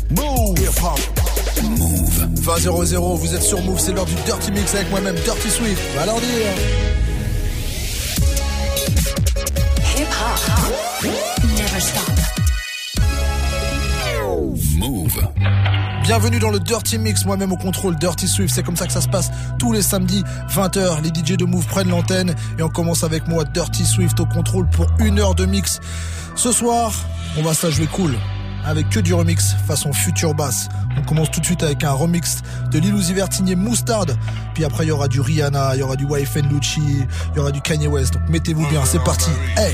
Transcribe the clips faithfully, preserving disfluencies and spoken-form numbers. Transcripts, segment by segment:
Move Hip Hop. Move. vingt zéro zéro, vous êtes sur Move, c'est l'heure du Dirty Mix avec moi-même, Dirty Swift. Va leur dire. Hip Hop. Never stop. Move. Bienvenue dans le Dirty Mix, moi-même au contrôle, Dirty Swift. C'est comme ça que ça se passe tous les samedis, vingt heures. Les D J de Move prennent l'antenne et on commence avec moi, Dirty Swift, au contrôle pour une heure de mix. Ce soir, on va se la jouer cool, avec que du remix façon Future Bass. On commence tout de suite avec un remix de Lil Uzi Vert signé Mustard. Puis après, il y aura du Rihanna, il y aura du Y F N Lucci, il y aura du Kanye West. Donc mettez-vous bien, c'est parti. Hey!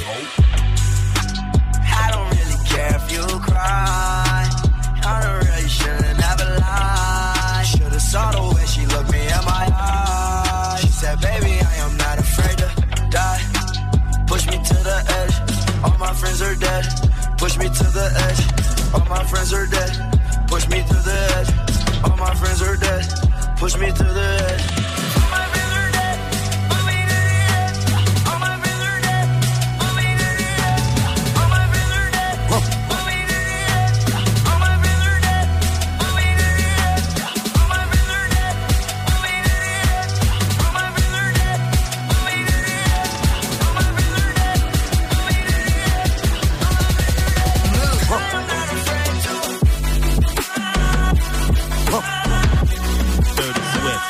I don't really care if you cry. I don't really shouldn't ever lie. Should've saw the way she looked me in my eyes. She said, baby, I am not afraid to die. Push me to the edge. All my friends are dead. Push me to the edge. All my friends are dead. Push me to the edge. All my friends are dead. Push me to the edge. All my friends are dead. Push me to the edge. All my friends are dead. Push me to the edge. All my friends are dead. Push me to the edge. All my friends are dead. Push me to the edge. All my friends are dead. Push me to the edge. All my friends are dead. Push me to the edge. All my friends are dead. Push me to the edge. All my friends are dead. Move. I'm not afraid to. Dirty Swift.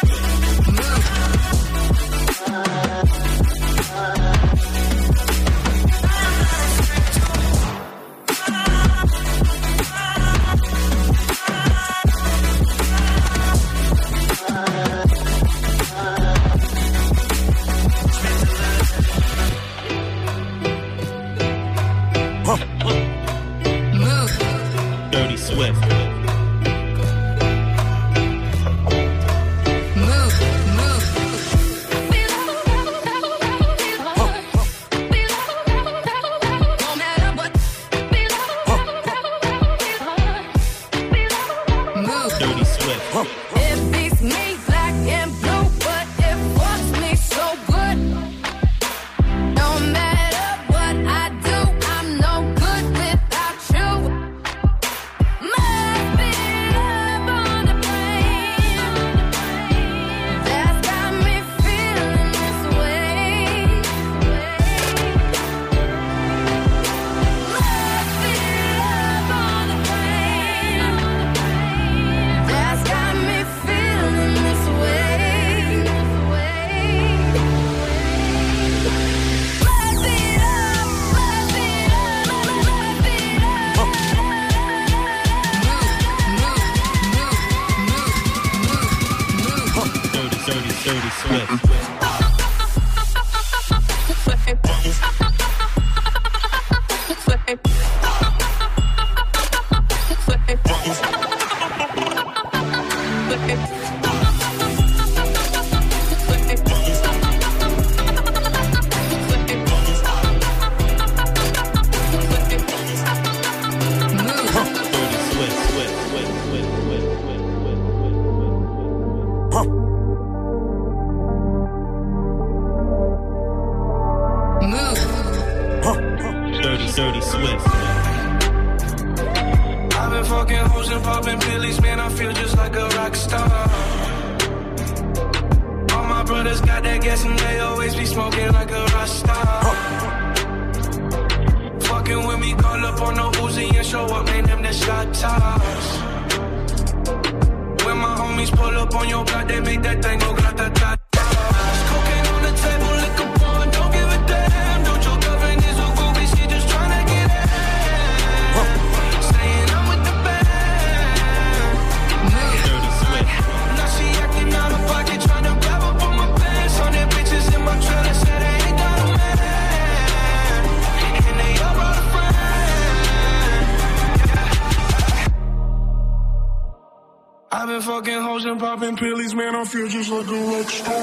Move. Dirty Swift. Move. Move. No matter what. Move. Dirty Swift. It beats me black and blue, but it fucks me so good. No matter what I do, I'm no good without you. Must be love on the brain. That's got me feeling this way. Must be love on the brain. That's got me feeling this way. Must be love, must be love, must be love. Dirty, dirty, dirty Swift. Dirty Swift. Swift, Swift, Swift, Swift, Swift, Swift, Move. Swift. Dirty, dirty Swift. I've been fucking hoes and popping pillies, man, I feel just like a rock star. All my brothers got that gas and they always be smoking like a rock star. Fucking with me, call up on the Uzi and show up, man, them the shot tops. When my homies pull up on your block, they make that thing go grata-ta-ta. Cocaine on the table, liquor pouring, don't give a damn. Don't your girlfriend is a groupie, she just tryna get in. Saying I'm with the band. Dirty Swift. Now she acting out of pocket, tryna grab up on my pants. On their bitches in my trailer, said they ain't got a man. And they all brought a friend. I've been fucking hoes and popping pillies, man, I feel just like a rock star.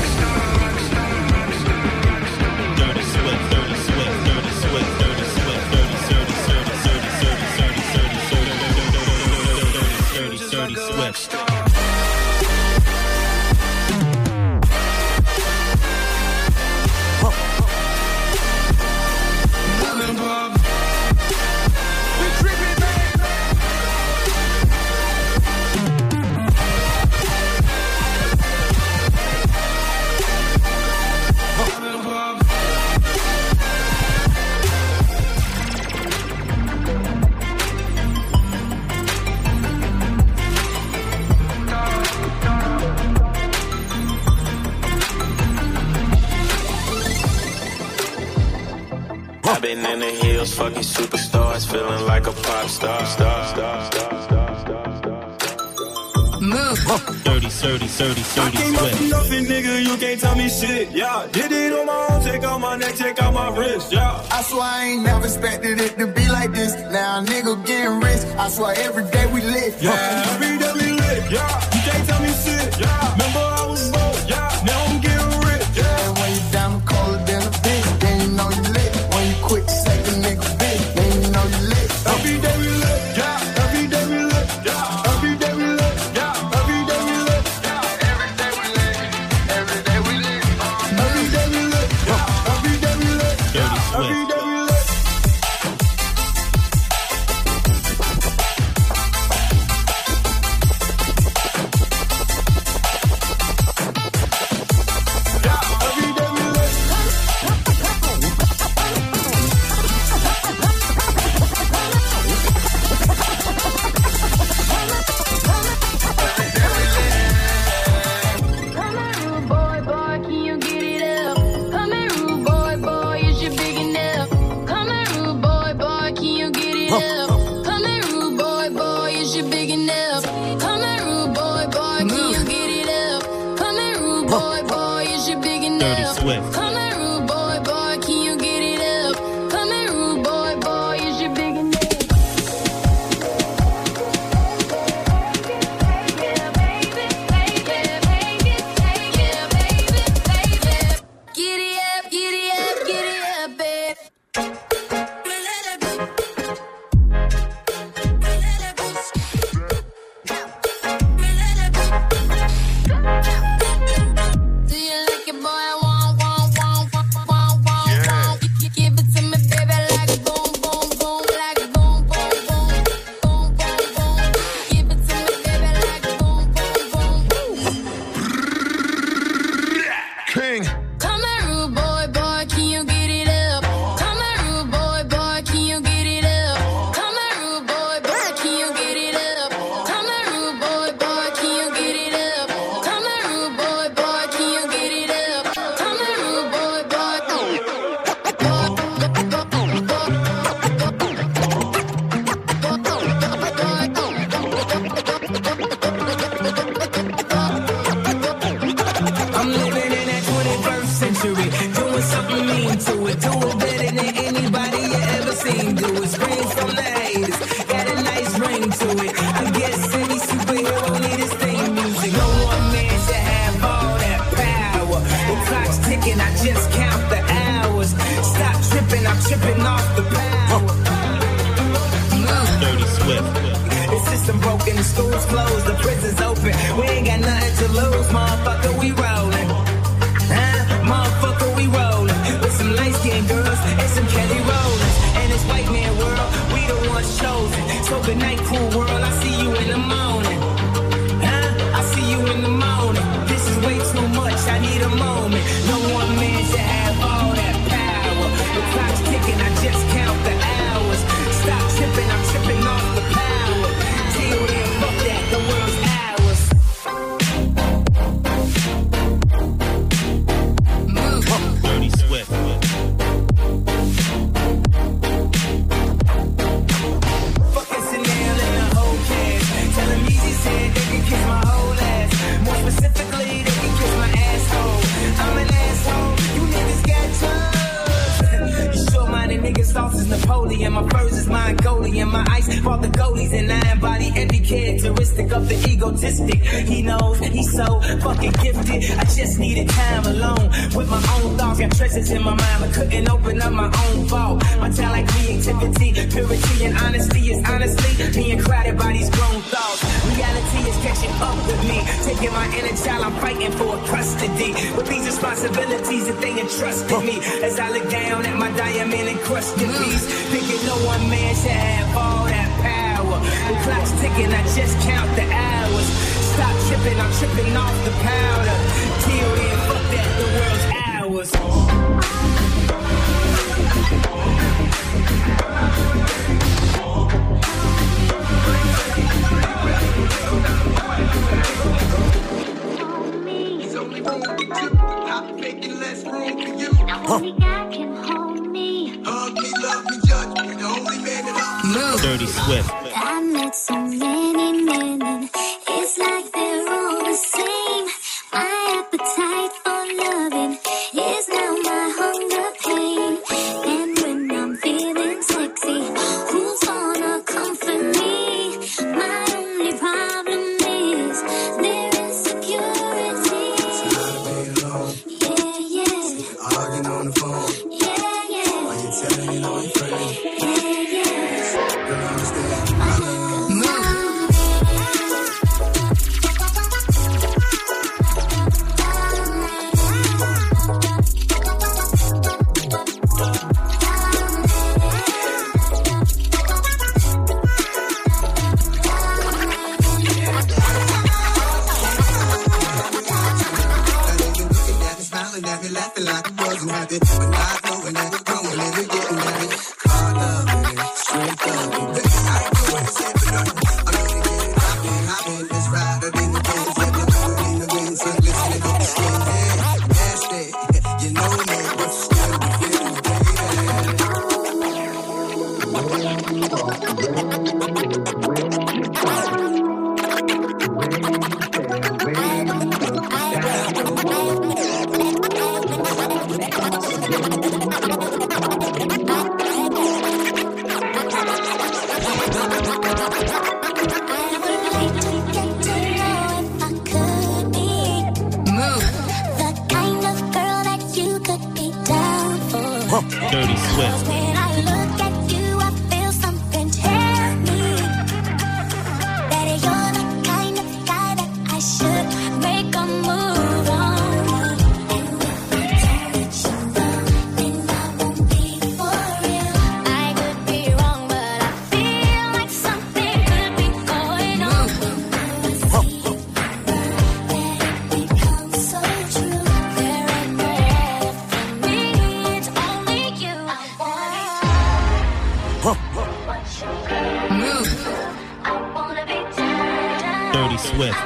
Dirty Swift. Dirty Swift. Dirty Swift. Dirty Swift. Dirty, dirty, dirty, dirty, dirty, dirty, dirty, dirty, dirty, dirty, dirty Swift. in the hills, fucking superstars, feeling like a pop star. Star, star, star, star, star, star. Move. Dirty, dirty, dirty, I dirty came up Swift. from nothing, nigga, you can't tell me shit, yeah. Did it on my own, take out my neck, take out my wrist, yeah. I swear I ain't never expected it to be like this. Now a nigga getting rich. I swear every day we lit. Yeah, every day we lit, yeah. You can't tell me shit, yeah. Remember I was broke, yeah. Now I'm getting rich, yeah. And when you down, I'm colder than a bitch. Then you know you lit. When you quit, take a nigga bitch. Then you know you lit. Every day we lit, yeah. Every day we lit, yeah. Every day we lit, yeah. Every day we lit, yeah. Every day we lit. Every day we lit. Every day we lit, yeah. Every day we lit, Dirty yeah. Every Swift. day we lit. Come here, rude boy, boy, can you get it up? Come here, rude boy, boy, is you big enough? Come here, rude boy, boy, can you get it up? Come here, rude boy, boy, is you big enough? Come here, rude boy, boy, can you get it up? Come here, rude boy, boy, is you big enough? Swift. Come here, rude boy, boy, can you get it up? Come here, rude boy, boy, is you big enough? Giddy up, giddy up, giddy up, babe. Do you like it, boy? I want, want, want, want, want, want, want. You give it to me, baby, like boom, boom, boom, like boom, boom, boom, boom, boom, boom. Give it to me, baby, like boom, boom, boom. King. Come here, rude boy, boy, can you get it up? Come here, rude boy, boy, can you get it up? Come here, rude boy, boy, can you get it up? Come here, rude boy, boy, can you get it up? Come here, rude boy, boy, can you get it up? Come here, rude boy, I'm living in that twenty-first century, doing something mean to it, do it better than anybody you ever seen. Do it, scream from the haters, got a nice ring to it. I guess any superhero need his theme music. No one man should have all that power. The clock's ticking, I just count the hours. Stop tripping, I'm tripping off the power. Dirty Swift. The system broken, the schools closed, the prisons open. We ain't got nothing to lose, motherfucker, we rollin'. Huh? Motherfucker, we rollin'. With some light-skinned girls and some Kelly Rollins. And this white man world, we the ones chosen. So good night, cool world, I see you in the morning. Huh? I see you in the morning. This is way too much, I need a moment. No one man should have all that power. The clock's ticking, I just count the hours. Stop tripping, I'm tripping off the power. Till then, fuck that, the world's ours. Dirty Swift. Fucking Chanel and the whole cast. Tell them Yeezy said they can kiss my whole ass. More specifically, they can kiss my asshole. I'm an asshole, you niggas got drugs. You short-minded niggas, sauce is Napoleon. My furs is Mongolian. My ice brought the goalies, and I embody every characteristic of the egotistic. He knows he's so fucking gifted. I just needed time alone with my own thoughts. Got treasures in my mind, but couldn't open up my own vault. My talent, creativity, purity, and honesty is honestly being crowded by these grown thoughts. Reality is catching up with me, taking my inner child. I'm fighting for custody with these responsibilities that they entrusted me. As I look down at my diamond encrusted piece, thinking no one man should have all that power. The clock's ticking, I just count the hours. Stop tripping, I'm tripping off the powder. Till then, fuck that, the world's ours. Only God can hold me. Hug me, love me. Swift. I met so many men, it's like they're all the same. My appetite for loving is now my hunger pain. And when I'm feeling sexy, who's gonna comfort me? My only problem is their insecurity. Yeah, yeah. Arguing on the phone. Yeah, yeah. Why you telling all your friends? Yeah, yeah. Girl, understand. Laughing like it wasn't happy, but not knowing that it's going and we're getting at it. Caught up in it, straight up in it. I ain't know what to say, but no, I'm gonna get it hoppin', hoppin', this ride up in the Benz, let me do it in the Benz, and listening to the skin, hey, nasty, you know me, but you still be feeling, Dirty Swift. When I look at you, I feel something tell me that you're the kind of guy that I should make a move on. And if I don't let you know, then I won't be for real. I could be wrong, but I feel like something could be going on. That it becomes so true. There ain't no other for me, it's only you. I want Dirty Swift.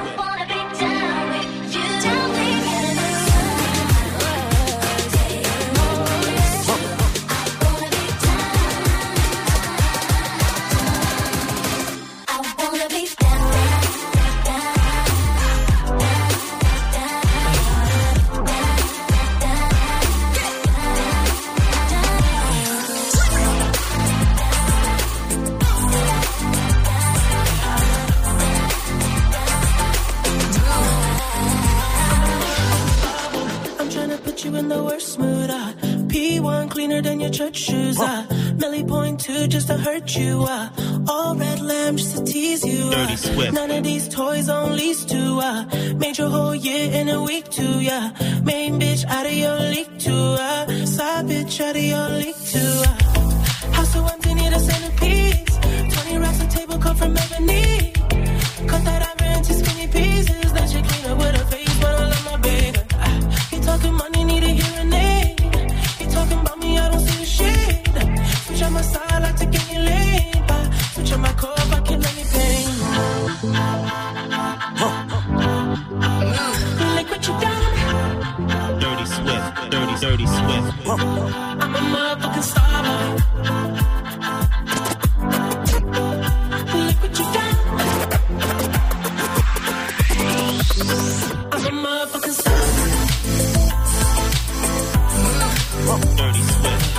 You in the worst mood, uh P one cleaner than your church shoes, uh Millie point two just to hurt you, uh all red lamb just to tease you, uh none of these toys on lease to, uh made your whole year in a week too, yeah main bitch out of your league too, uh side bitch out of your league too, uh house so empty need a centerpiece, twenty racks of table come from ebony, cut that ivory into skinny pieces, then she clean up with her face, but I love my baby, uh, you talking money, need a hearing aid. You talking about me, I don't see the shit. Switch on my side, like to get you laid. But switch on my core, if I kill any pain. Like what you done. Dirty Swift. Dirty, dirty Swift. I'm a motherfucking star boy. Like what you done. I'm a motherfucking star boy. Dirty Swift.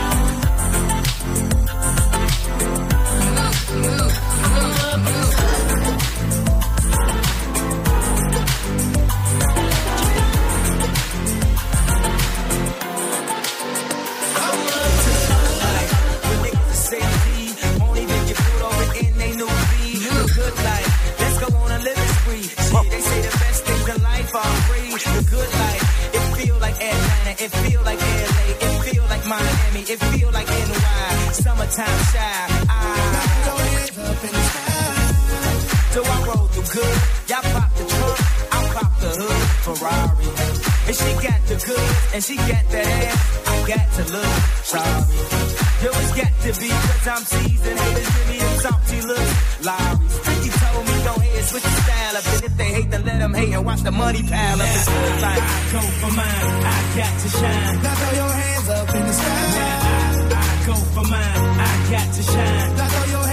It feel like L A, it feel like Miami, it feel like N Y. Summertime shy. I throw your hands up in the sky. So I roll through good. Y'all pop the trunk, I pop the hood. Ferrari. And she got the good, and she got that ass. I got to look sorry. Yo, it's got to be, cause I'm seasoned. Haters give me them salty looks. Lowry's. He told me go ahead, switch the style up. And if they hate, then let them hate and watch the money pile up. It's like, I go for mine, I got to shine. Now throw your hands up in the sky. Yeah, I, I go for mine, I got to shine. Now throw your hands up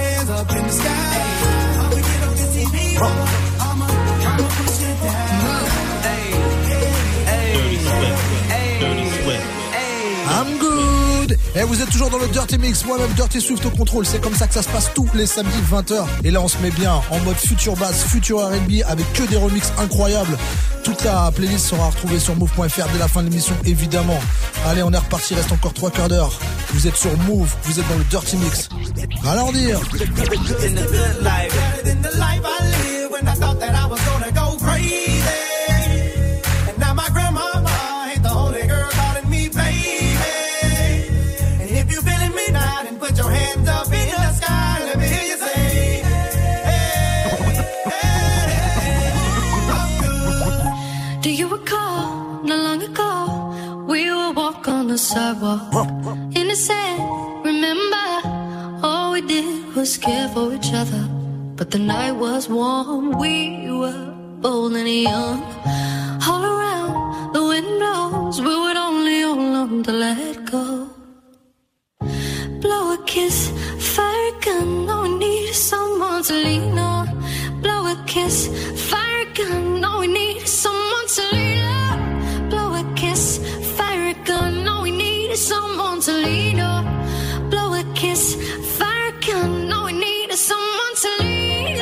up in the sky. All we get on the T V, I'ma, I'ma push it down. Hey, hey, Dirty Swift. hey, Dirty Swift. hey. I'm good. Et vous êtes toujours dans le Dirty Mix, moi-même Dirty Swift au contrôle. C'est comme ça que ça se passe tous les samedis vingt heures. Et là on se met bien en mode future bass, future R and B avec que des remixes incroyables. Toute la playlist sera retrouvée sur move point f r dès la fin de l'émission évidemment. Allez, on est reparti, reste encore trois quarts d'heure. Vous êtes sur Move, vous êtes dans le Dirty Mix. À leur dire. In the good life, better than the life I live when I thought that I was gonna go crazy. And now my grandmama ain't the only girl calling me baby. And if you feeling me now, then put your hands up in the sky. Let me hear you say, hey, hey, hey, I'm good. Do you recall, not long ago, we would walk on the sidewalk in the sand, remember? All we did was care for each other, but the night was warm, we were bold and young. All around the windows, we would only hold on to let go. Blow a kiss, fire a gun, all we need is someone to lean on. Blow a kiss, fire a gun, all we need is someone to lean on. Blow a kiss, fire a gun, all we need is someone to lean on. Blow a kiss, fire a gun, all we need is someone to lean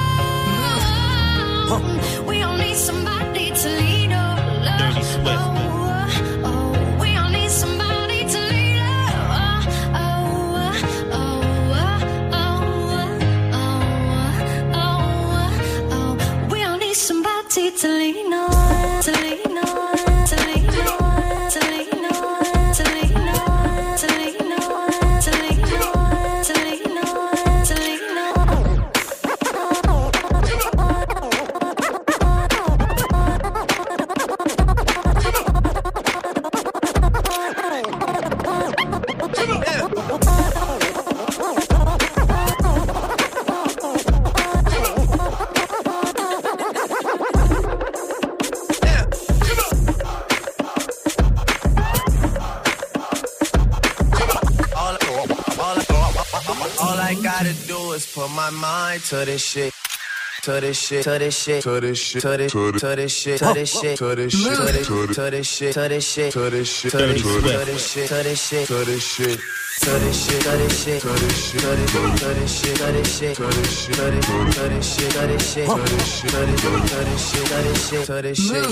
on. We all need somebody to lean on. Dirty Swift. Oh, oh, we all need somebody to lean on. Oh, oh, oh, oh, oh, oh, oh. We all need somebody to lean on, to lean on, to lean on, to lean on, to lean on, to lean on, to lean on, to lean on, to lean on. All, all, all, all I gotta do is put my mind to this shit. To this shit, to this shit, to this shit, to this shit, to this shit, to this shit, to this shit, to this shit, to this shit, to this shit, to this shit, to this shit, to this shit. To this shit, to this shit, to this shit, to this shit, to this shit, to this shit, to this shit, to this shit, to this shit, to this shit, to this shit, to this shit,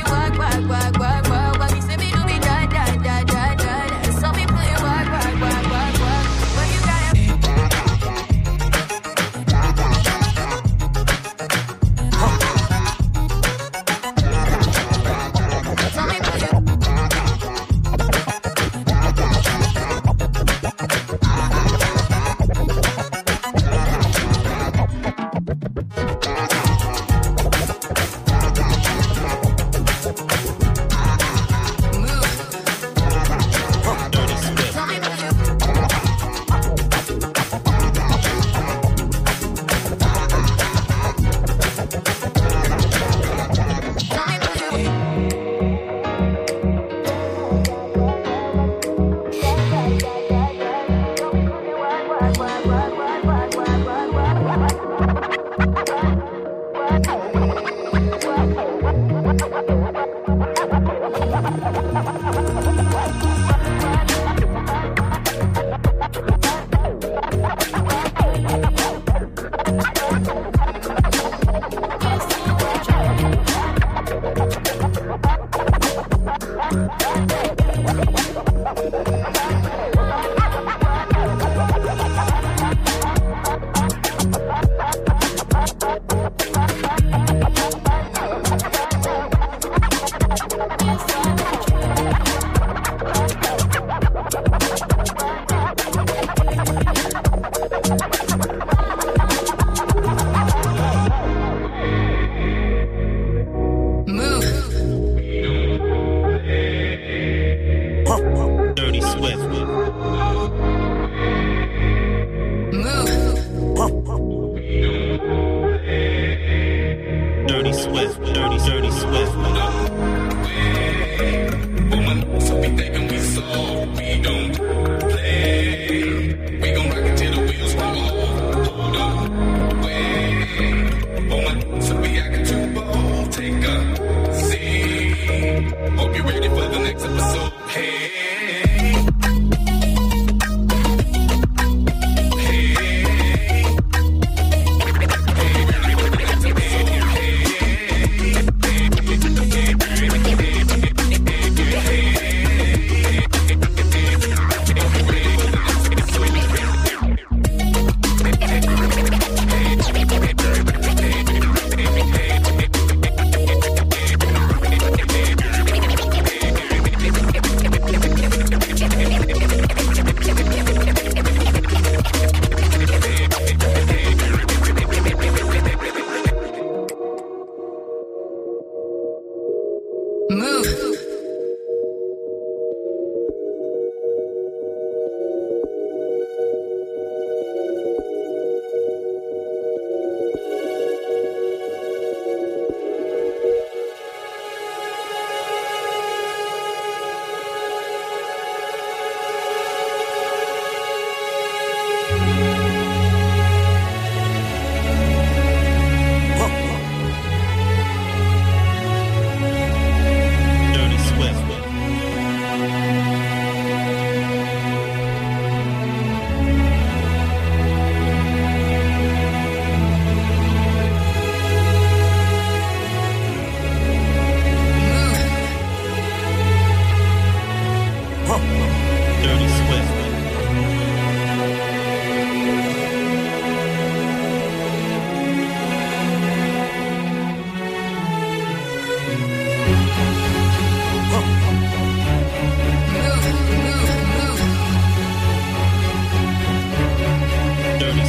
Wag, wag, wag, wag, wag,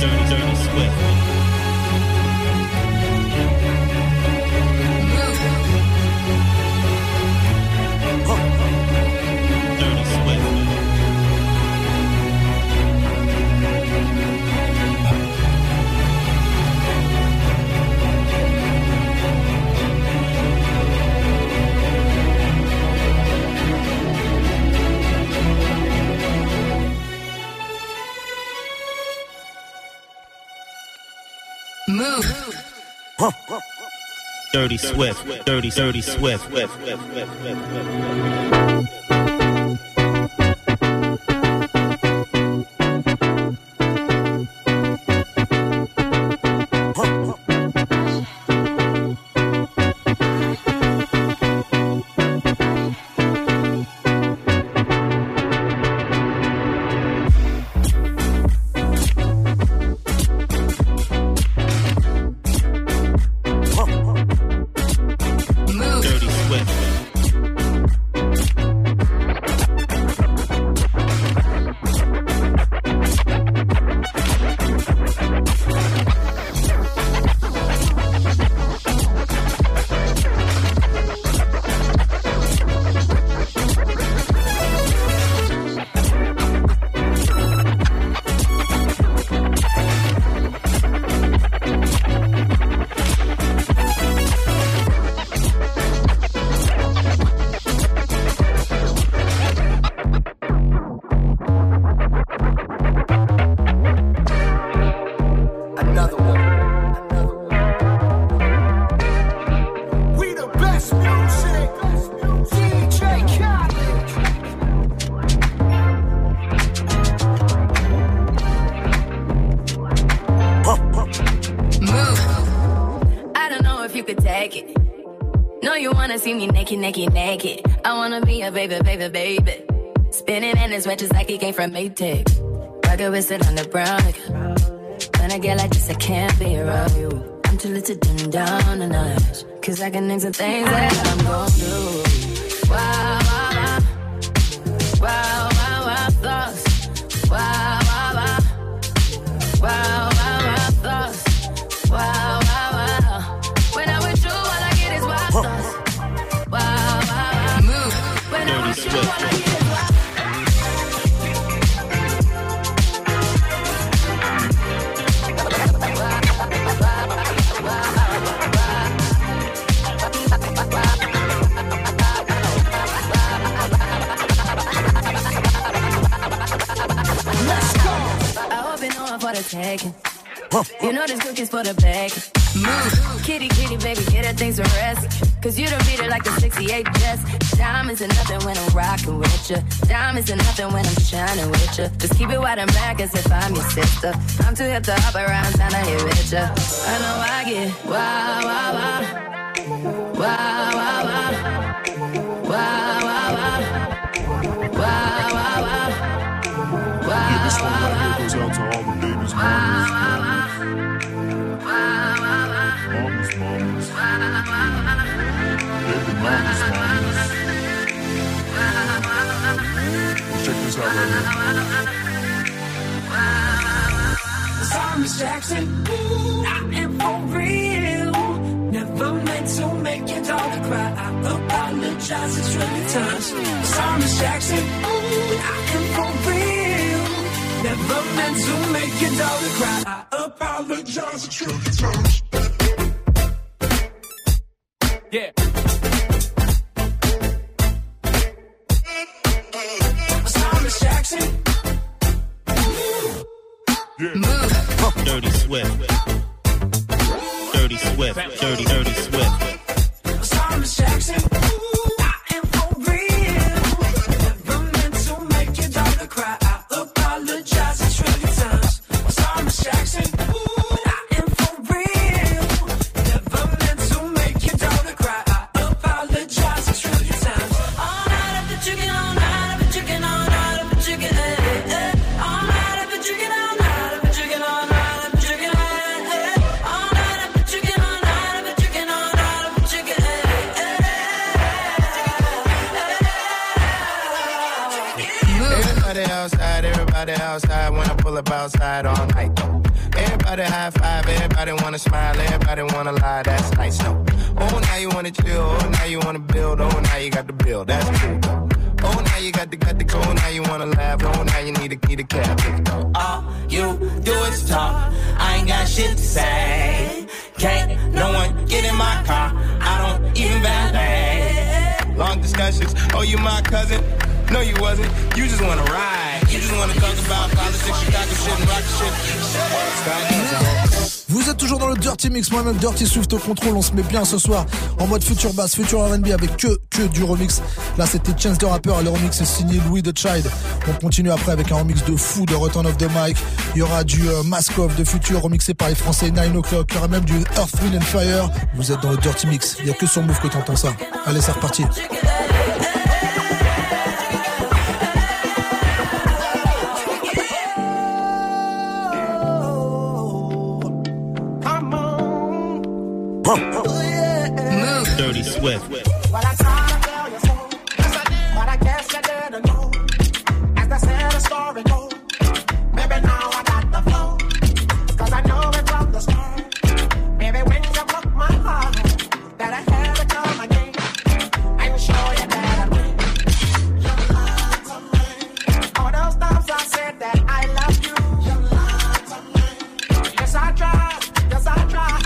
Dirty, dirty Swift. Dirty Swift. Move. Dirty Swift. Dirty, dirty Swift. Dirty Swift. Another one. We the best music. D J Khaled. Move. I don't know if you could take it. No, you wanna see me naked, naked, naked. I wanna be a baby, baby, baby. Spinning in his red just like he came from Maytag. Rocket with it on the brown. When I get like this, I can't be around you. I'm too little to dim down a notch. Cause I can name some things that I'm gon' do. Wow, wow, wow. Wow, wow, wow, thoughts. Wow, wow, wow. Wow, wow, wow, thoughts. Wow, wow, wow. When I'm with you, all I get is wild thoughts. Wow, wow, wow. Move. When I'm with you, all I get is wild. For the taking. You know this cookie's for the bag. Move, kitty, kitty, baby, get her things to rest. Cause you don't beat it like the sixty-eight Jets. Diamonds are nothing when I'm rocking with ya. Diamonds are nothing when I'm shining with ya. Just keep it white and black as if I'm your sister. I'm too hip to hop around town, I hit with ya. I know I get wow, wow, wow. Wow, wow, wow. Wow, wow, wow. Wow, wow, wow. Wow, Yeah, this one wow, right wow. here goes out to all the babies, Wow, mamas, wow, wow. Wow, wow, wow. mamas, mamas, Wow, wow, wow. baby mamas, mamas. Check this out right here. Thomas Jackson, ooh, I am for real. Never meant to make your daughter cry. I apologize a trillion times. Thomas Jackson, ooh, I am for real. Never meant to make your daughter cry. I apologize a trillion times. Yeah. Thomas Jackson. Yeah. Dirty Swift. Dirty Swift. Dirty, dirty Swift. Thomas Jackson. Ooh, I am for real. Never meant to make your daughter cry. I apologize a trillion times. Thomas Jackson. Ooh, I am for real. Never meant to make your daughter cry. I apologize a trillion times. All night I've been drinking, all night I've been drinking, all night I've been drinking, eh, eh. All night I've been drinking, all night I've been drinking, all night I've been drinking, eh, eh. All night I've been drinking, all night I've been drinking, all night I've been drinking, eh, Everybody outside, everybody outside when I pull up outside all night. Everybody high five, everybody wanna smile, everybody wanna lie, that's nice, no. Oh, now you wanna chill, oh, now you wanna build, oh, now you got the bill, that's cool, though. Oh, now you got the, got the cool, now you wanna laugh, oh, now you need a key to cab. All you do is talk, I ain't got shit to say. Can't no one get in my car, I don't even valet. Long discussions, oh, you my cousin? No, you wasn't, you just wanna ride. You just wanna talk about politics, Chicago shit, and rock shit. Vous êtes toujours dans le Dirty Mix, moi-même Dirty Swift au contrôle, on se met bien ce soir en mode future bass, future R and B avec que, que du remix. Là c'était Chance the Rapper et le remix est signé Louis the Child. On continue après avec un remix de fou de Return of the Mic. Il y aura du euh, Mask Off de Future remixé par les Français nine o'clock. Il y aura même du Earth, Wind and Fire. Vous êtes dans le Dirty Mix, il n'y a que sur Move que t'entends ça. Allez c'est reparti. Move. Dirty Swift. What I try to tell you so, but I guess you didn't know. As the sad story goes, maybe now I got the flow. Cause I know it from the start. Maybe when you broke my heart, that I had to come again and show you that I win. You lied to me. All those times I said that I love you. You lied to me. Yes I tried, yes I tried.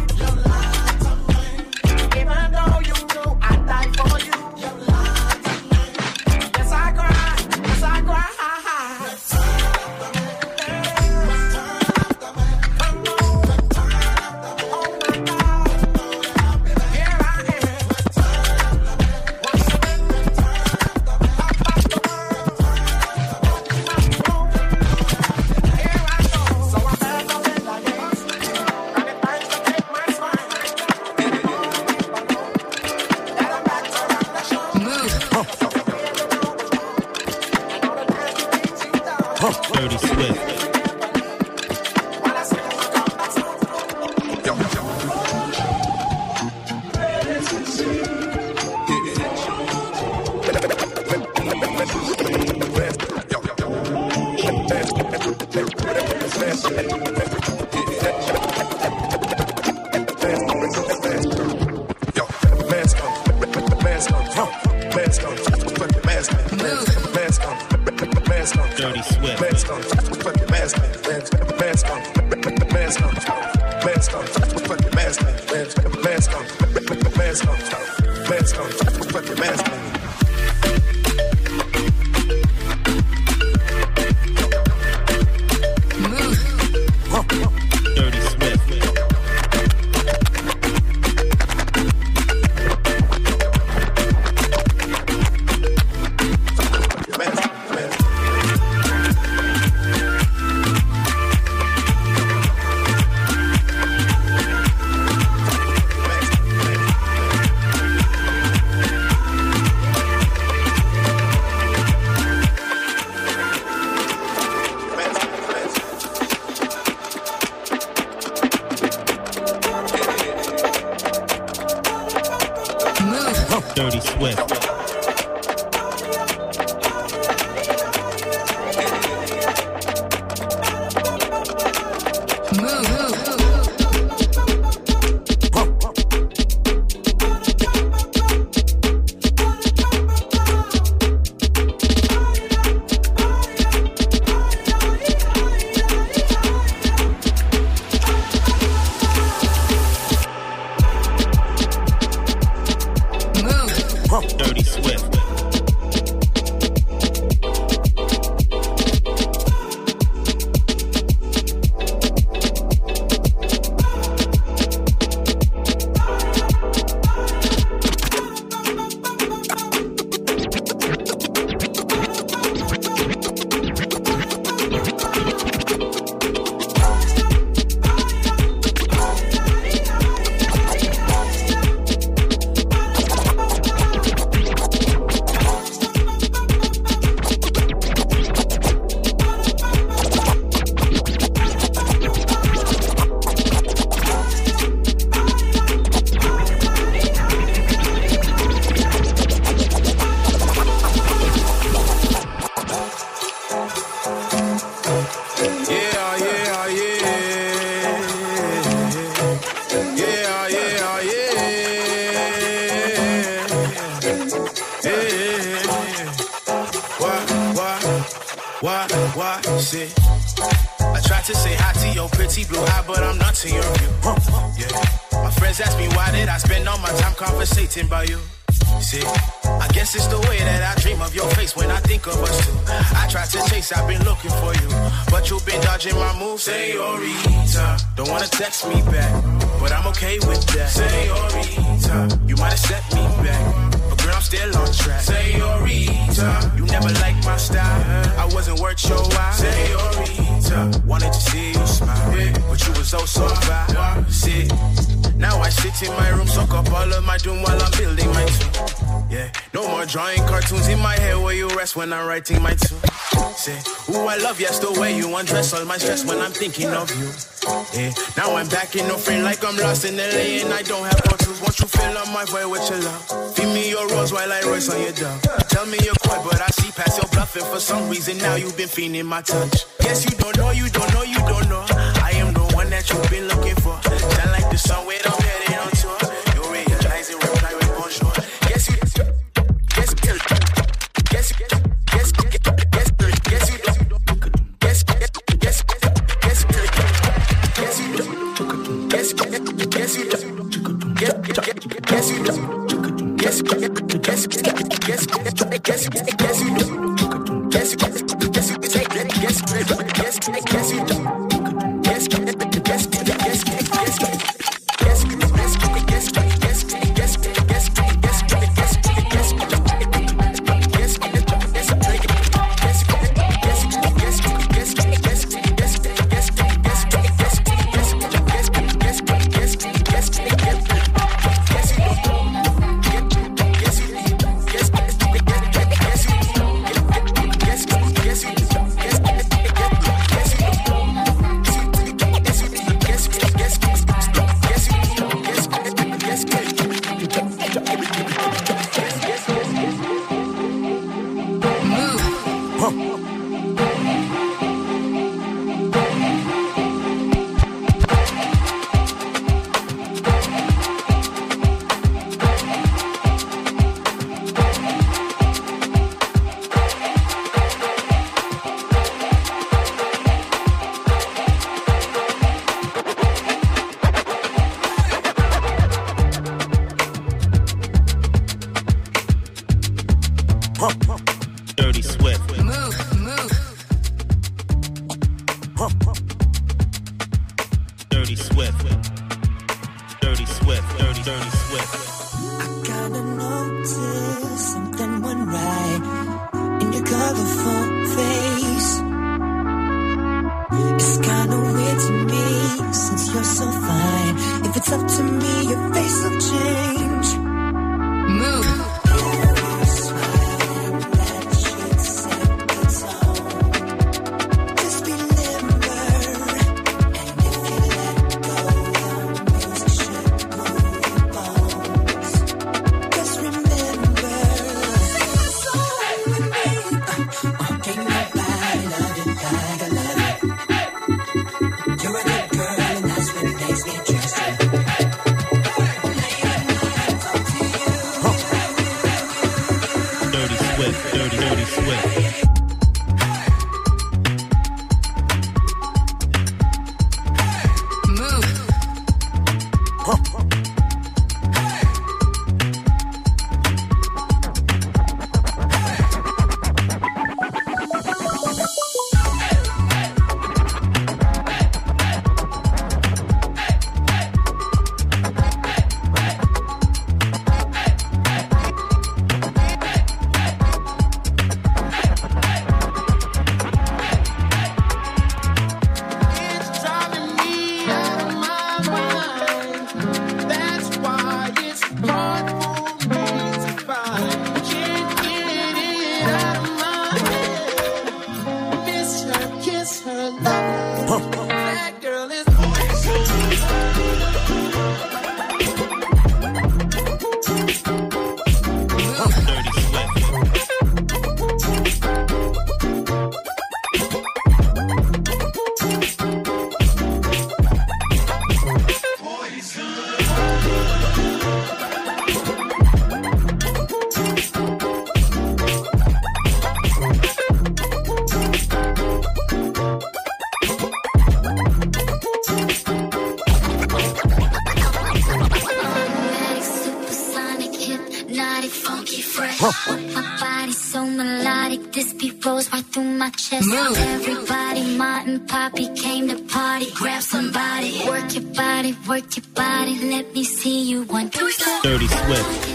Dirty Swift. Dirty Swift. Mask on, put your mask on, mask on, mask on, mask on, mask on, put your mask on, mask on, mask on, mask on, put your mask on. Dirty Swift. Dirty See, I tried to say hi to your pretty blue eye, but I'm not to your view. Yeah, my friends ask me why did I spend all my time conversating about you. See, I guess it's the way that I dream of your face when I think of us two. I tried to chase, I've been looking for you, but you've been dodging my moves. Señorita, don't wanna text me back, but I'm okay with that. Señorita, you might have set me back, but girl, I'm still on track. Señorita, you never liked my style, I wasn't worth your while. Señorita, wanted to see you smile, but you was oh so fine. See, now I sit in my room, soak up all of my doom while I'm building my tune. Yeah, no more drawing cartoons in my head where you rest when I'm writing my tune. Say, ooh, I love yes, the way you undress all my stress when I'm thinking of you. Yeah, now I'm back in no frame like I'm lost in L A and I don't have no tools. Won't you fill up my void with your love? Feed me your rose while I race on your dove. Tell me you're coy, but I see past your bluffing. For some reason now you've been feeling my touch. Guess you don't know, you don't know, you don't know. I am the one that you've been looking for. Shine like the sun when I'm headed on tour. You realize it, reply with bonjour. Guess you, guess, guess, guess, guess, guess, guess, guess you don't. Guess, guess, guess, guess, guess you don't. Guess, guess you don't. Guess, guess you don't. Guess, guess, guess, guess, guess, guess you don't. Guess, guess, guess you take that. Guess, guess, guess you don't. Guess, guess, guess, guess, guess, guess. Dirty Swift. Move, move. Dirty Swift. Dirty Swift. Dirty, dirty Swift. I kinda noticed something went right in your colorful face. It's kinda weird to me since you're so fine. If it's up to me, your face will change. Move. Dirty, dirty Swift. My body's so melodic, this beat rolls right through my chest. Move. Everybody, Martin, Poppy came to party. Grab somebody, work your body, work your body. Let me see you one, two, three. Dirty Swift.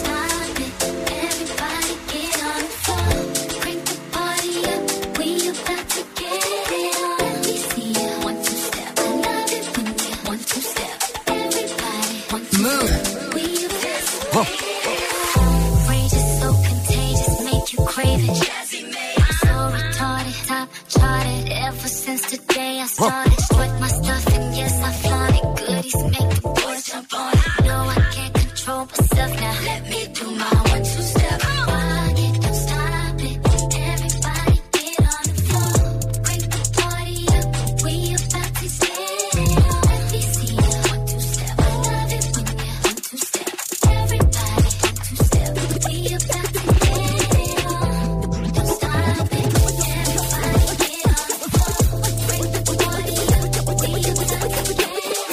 Started, strut my stuff and yes I flaunt it. Goodies make the boys jump on it. No, I can't control myself now. Let me do my one two step. Rock it, don't stop it. Everybody get on the floor. Break the party up. We about to get it on. Let me see you one two step. I love it when you one two step. Everybody one two step. We about to get it on. Don't stop it. Everybody get on the floor. Break the party up. We about to get it on.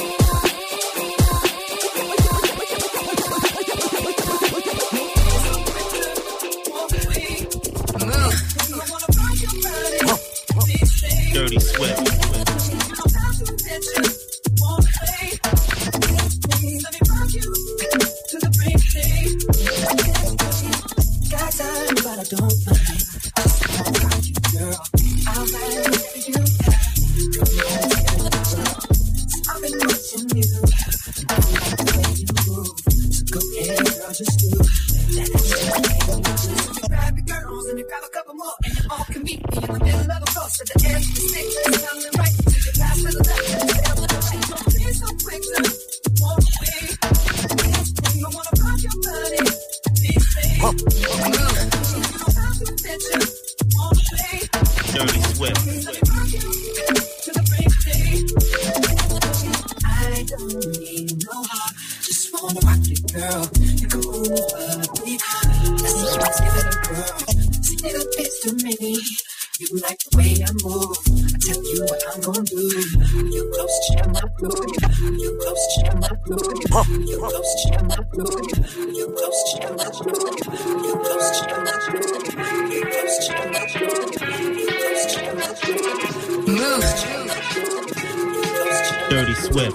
Dirty Swift. Got time, but I don't mind. I just wanna rock you, girl. I'll marry you. I've been watching you. I like the way you move. So go ahead, girl, just do that. Grab your girls and you grab a couple more, and you all can meet me in the middle of the floor. So the edge of the stick is coming right to the pass to the left and the tail to the right. Don't be so quick to walk away. You don't wanna rock your body. These things. You don't have to bitch it. Walk away. Dirty Swift. Let me rock you to the break of day. I don't need no heart. Just wanna rock you, girl. You can move me. Let's see what's give it a girl. See little bits to me. You like the way I move. I tell you what I'm gonna do. You close to share my blood. You close to share my blood. You close to share my blood. You close to share my blood. You close to share my blood. You close to share my blood. You close to share my blood. Move. Dirty Swift.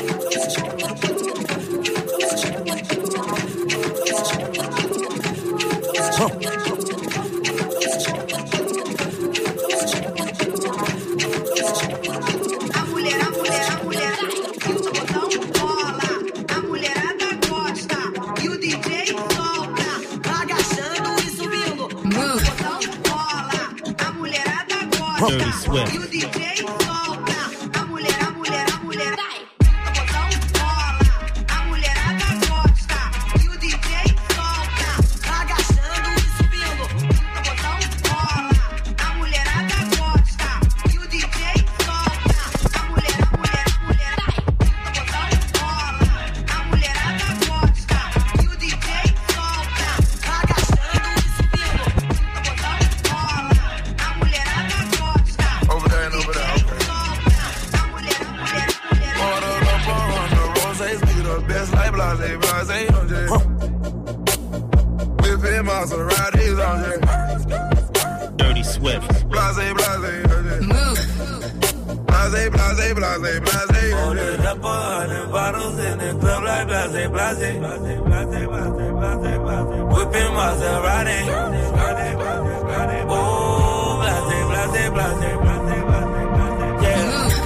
A mulher, a mulher, a mulher, e o botão rola. A mulherada gosta e o D J solta, agachando e subindo. O botão rola. A mulherada gosta Dirty Swift. e o D J solta. A mulher, a mulher, a mulher, vai. O botão rola. A mulherada gosta e o D J solta, agachando e subindo. O botão rola. A mulherada gosta e o D J solta. A mulher, a mulher, a mulher, vai. O botão rola. A mulherada gosta e o D J solta, agachando e subindo. O botão rola. A mulherada gosta. Over there and over there, okay. A mulher, a mulher, a mulher. Ordered up on the roses, be the best like blase, blase, on J. Whipping Maseratis on J. Dirty Swift. Blase, blase, on J. Blase, blase, blase, blase, on J. Ordered up a hundred bottles in the club like blase, blase, blase, blase, blase, blase, blase. Whipping Maserati. Oh, blase, blase, blase, blase, blase, blase. Yeah.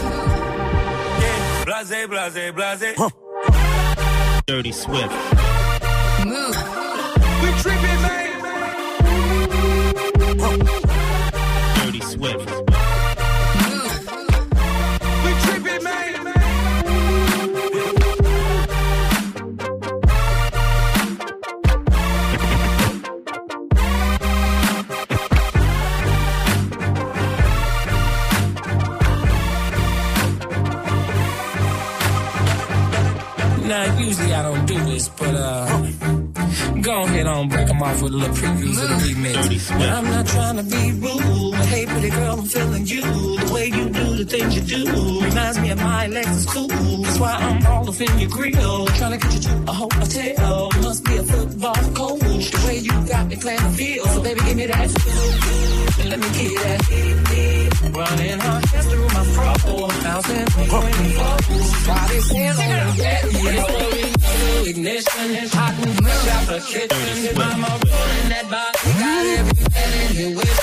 Yeah. Blase, blase, blase. Dirty Swift. We tripping, man. Dirty Swift. We tripping, man. Now, usually I don't do this, but uh, go ahead on, break them off with a little previews of the remix. But I'm not trying to be rude, but hey, pretty girl, I'm feeling you. The way you do the things you do reminds me of my Lexus cool. That's why I'm all up in your grill, trying to get you to a hotel. Must be a football coach. The way you got me playing the field, so baby give me that. Let me get that. Running her hands through my fro, bouncing between bubbles. Body's hands on the bed, yeah. Ignition, hot and fresh out the kitchen. Mama rolling that body, got everything in here with.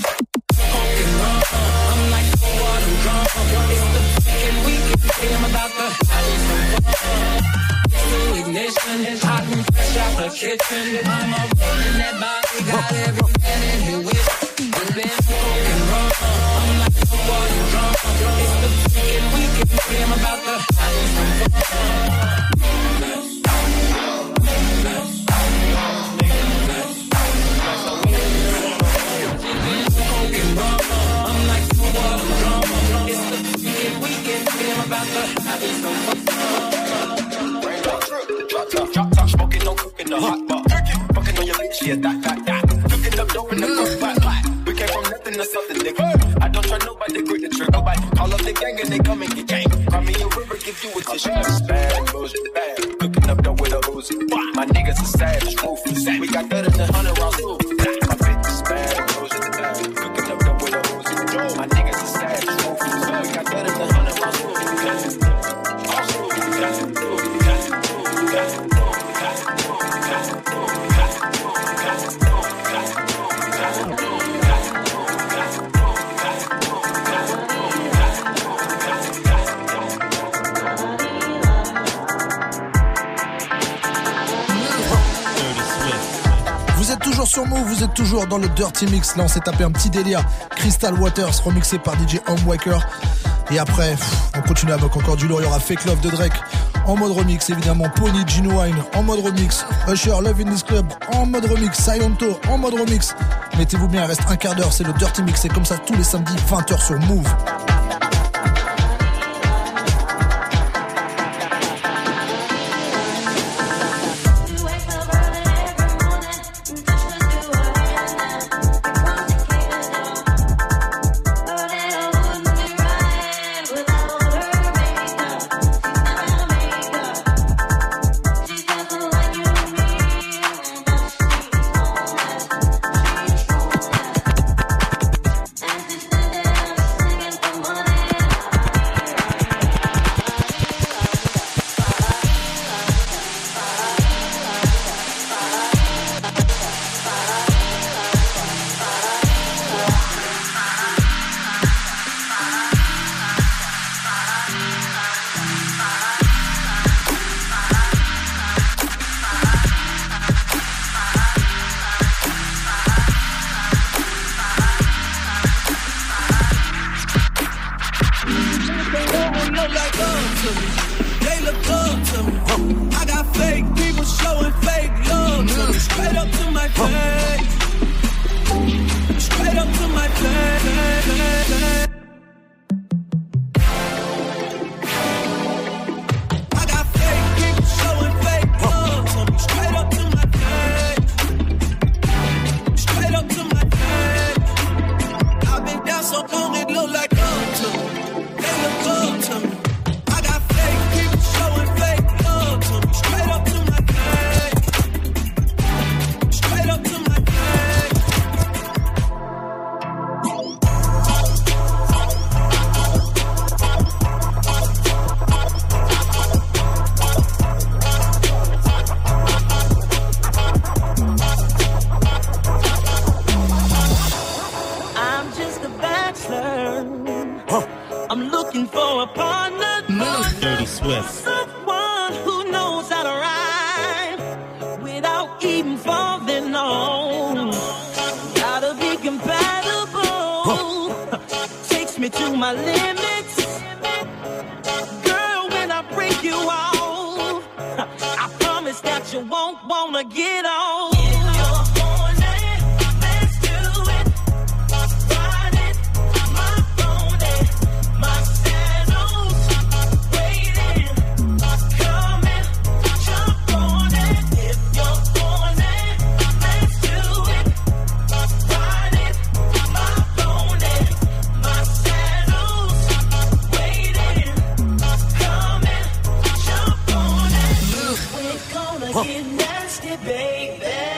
I'm like the water drum. It's the fucking weekend. I'm about to have some ignition, hot and fresh out the kitchen. Mama rolling that body, got everything in here with. We've been smoking rum. I'm like the water drum. It's the fucking weekend. I'm about to have some Drop top, smoking, no cooking, the hot bar. Fucking on your bitch, yeah, that, that, that. Cooking up dope in the cook, flat, flat. We came from nothing to something, nigga. I don't try nobody, grip the trick, nobody. Call up the gang and they come and get gang. Call me a river, give you a tissue. Bad, bullshit, bad. Cooking up dope with a Uzi. My niggas are savage, ruthless. We got better than hundred rounds, too. My bitch is bad, bullshit, bad. Cooking up dope with a Uzi. My niggas are savage, ruthless. We got better than hundred rounds, too. Toujours sur Move, vous êtes toujours dans le Dirty Mix. Là on s'est tapé un petit délire Crystal Waters remixé par D J Homewaker. Et après pff, on continue avec encore du lourd. Il y aura Fake Love de Drake en mode remix, évidemment Pony, Genuine en mode remix, Usher, Love in This Club en mode remix, Silento en mode remix. Mettez-vous bien, il reste un quart d'heure, c'est le Dirty Mix. C'est comme ça tous les samedis vingt heures sur Move.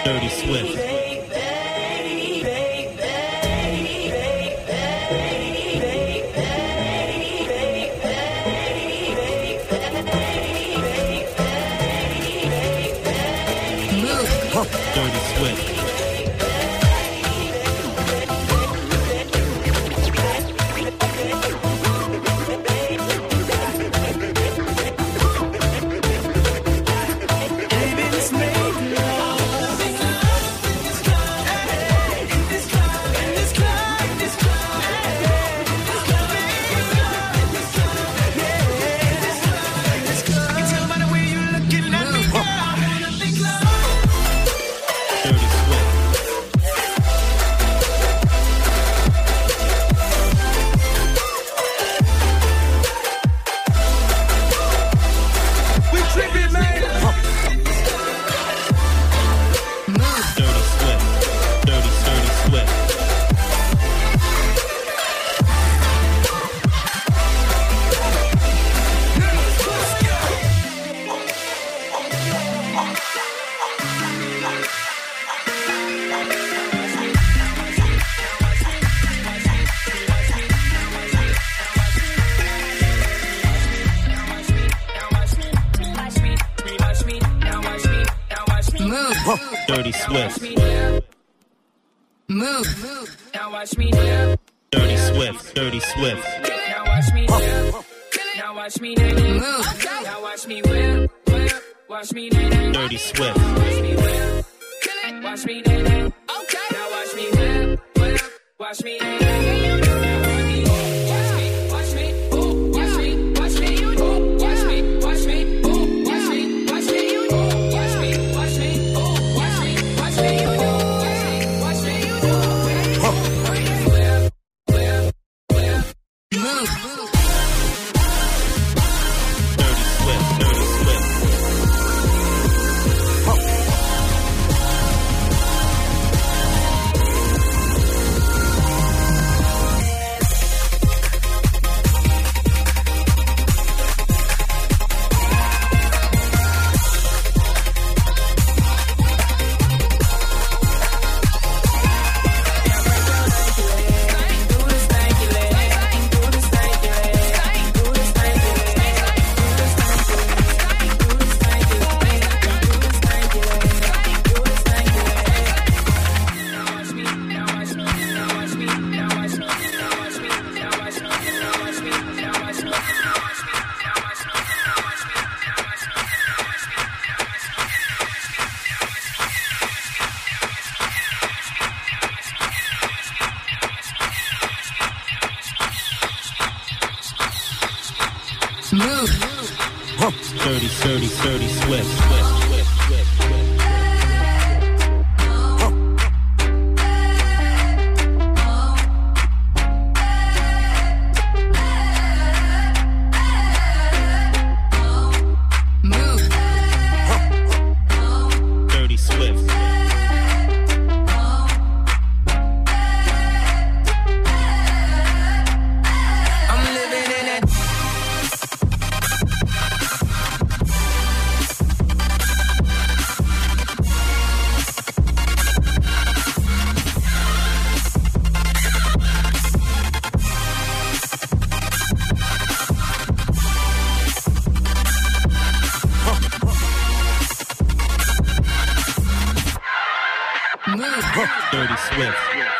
Dirty Swift. Dirty Swift. Dirty Swift. Move. Now watch me now. Dirty Swift. Dirty Swift. Now watch me now. Now watch me now. Move. Now watch me whip, whip. Watch me now. Dirty Swift. Watch me whip. Watch me now. Okay. Now watch me whip, whip. Watch me now. Dirty, dirty, dirty Swift. Dirty Swift.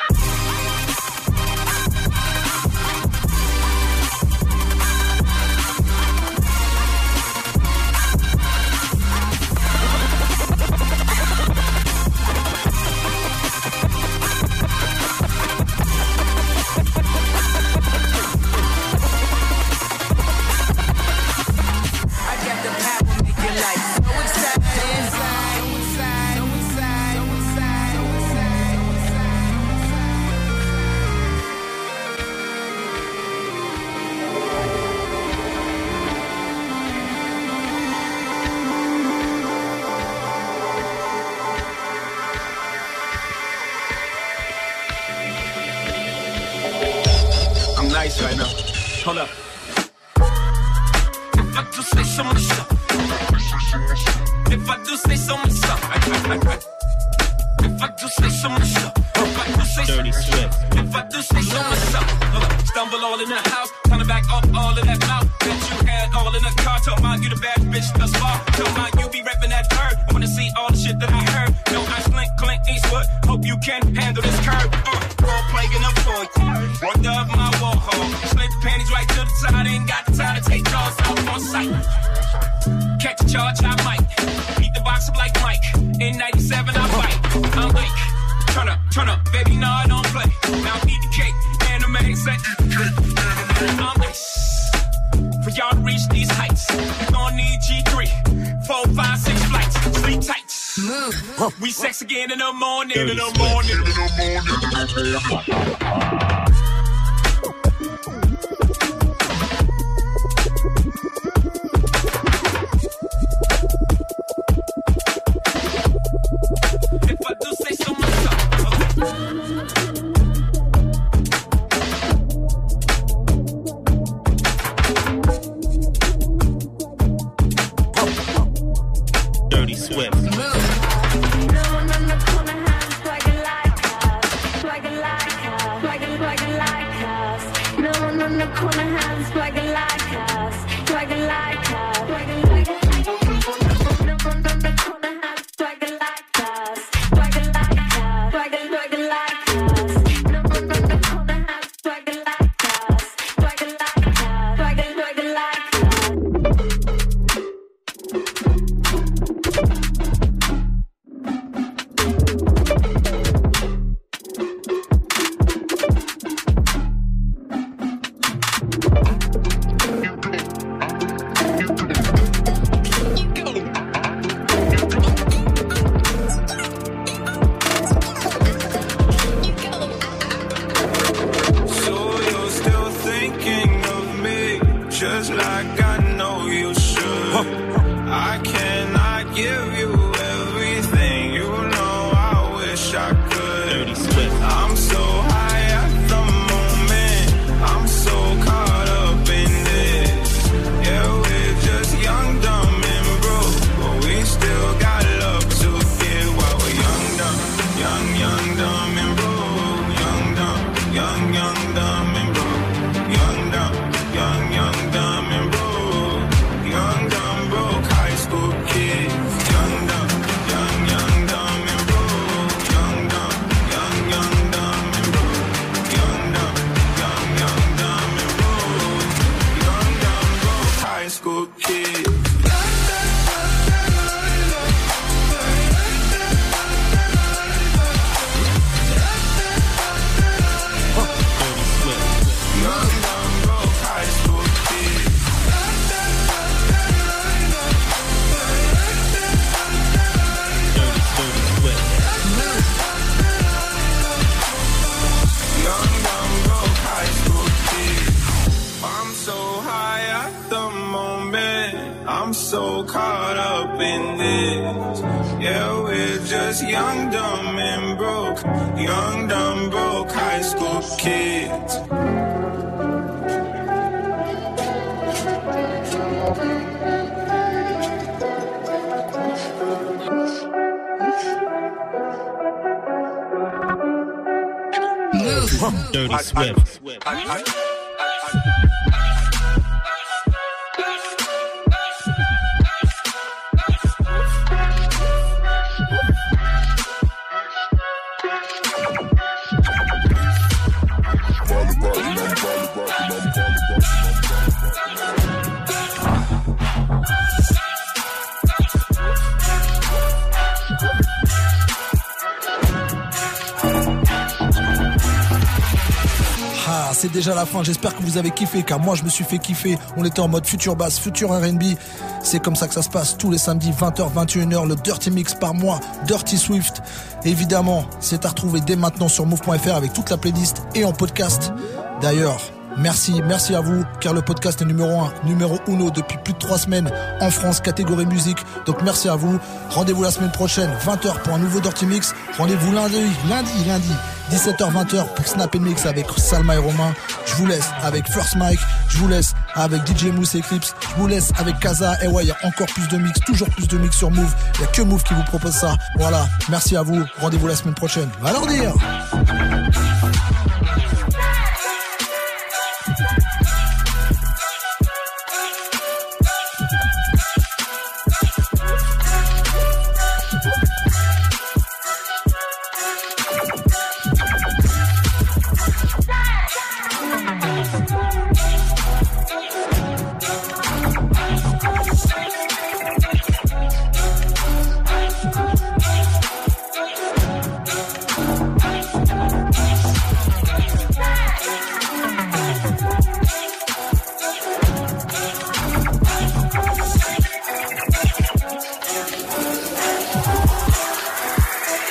Nice right now. Hold up. If I do say so myself. If I do say so myself. If I do say so myself. If I do say so myself. If I do say so myself. Stumble all in the house, trying to back up all of that mouth that you had all in the car. Talk about you the bad bitch thus far. Talk about you be reppin' that bird. I wanna see all the shit that I heard. No, I slink, Clint Eastwood. Hope you can handle this curve. Uh, role playing up for you. Walked up my wall hall. Slid the panties right to the side. Ain't got the time to take jaws out on sight. Catch a charge, I might. Beat the box up like Mike. In ninety-seven, I fight. I'm like, turn up, turn up. Baby, no, I don't play. Now eat the cake. Anime set. I'm nice. For y'all to reach these heights, you gon' need G three, four, five, six flights. Sleep tight. Move. We sex again in the morning, in the morning, in the morning. Dirty Swift. C'est déjà la fin, j'espère que vous avez kiffé, car moi je me suis fait kiffer. On était en mode future bass, future R and B. C'est comme ça que ça se passe tous les samedis vingt heures vingt et une heures, le Dirty Mix par mois, Dirty Swift. Évidemment, c'est à retrouver dès maintenant sur move point f r avec toute la playlist et en podcast. D'ailleurs, merci, merci à vous, car le podcast est numéro un, numéro uno depuis plus de trois semaines en France, catégorie musique. Donc merci à vous. Rendez-vous la semaine prochaine, vingt heures pour un nouveau Dirty Mix. Rendez-vous lundi, lundi, lundi. dix-sept heures vingt heures pour Snap Mix avec Salma et Romain. Je vous laisse avec First Mike, je vous laisse avec D J Mousse Eclipse, je vous laisse avec Kaza. Et ouais, il y a encore plus de mix, toujours plus de mix sur Move. Il n'y a que Move qui vous propose ça. Voilà, merci à vous. Rendez-vous la semaine prochaine. Va leur dire.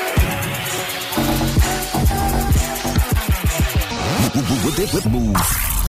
Move.